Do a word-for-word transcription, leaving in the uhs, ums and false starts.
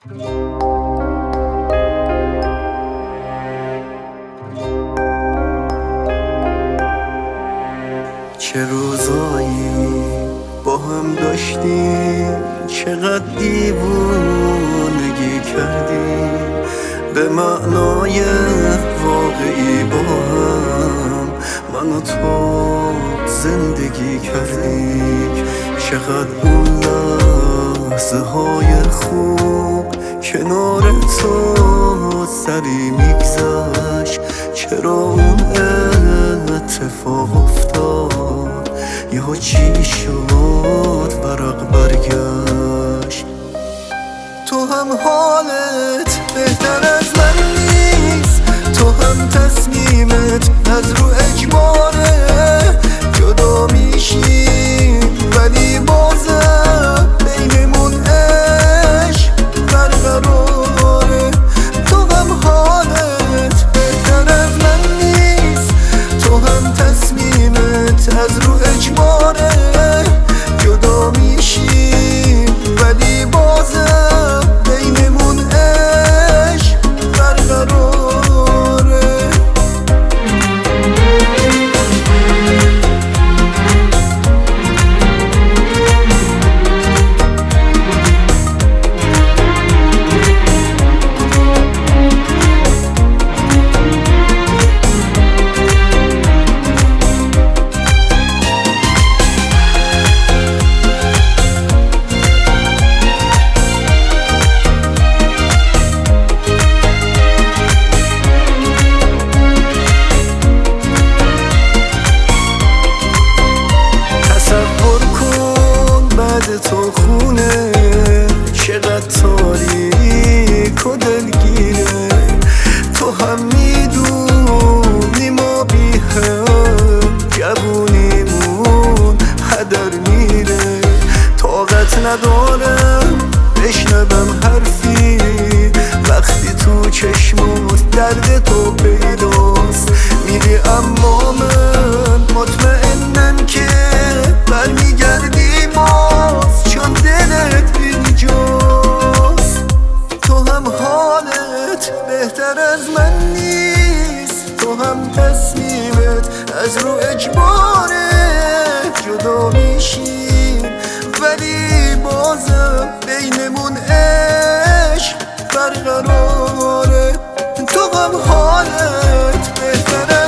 چه روزایی با هم داشتیم، چقدر دیوونگی کردیم، به معنای واقعی با هم من و تو زندگی کردیم. چقدر اون لحظه های خوب کنار تو سری میگذشت، چرا اون اتفاق افتاد یهو چی شد ورق برگشت. تو هم حالت بهتر از من نیست، تو هم تصمیمت از رو اجباره، جدا میشیم ولی بازم بینمون عشق برقراره. تو هم حالت بهتر از من نیست، تو هم تصمیمت از رو اجباره، جدا میشیم ولی بازم بینمون عشق برقراره. تو خونه چقدر تاریک و دلگیره، تو هم میدونی ما بی هم جوونیمون هدر میره. طاقت ندارم بشنوم حرفی وقتی تو چشمات درد تو پیداست، میری اما من مطمئنم که برمیگردی باز، چون دلت اینجاست. تو هم حالت بهتر از من نیست، تو هم تصمیمت از رو اجباره، جدا میشیم ولی بازم بینمون عشق برقراره. تو هم حالت بهتر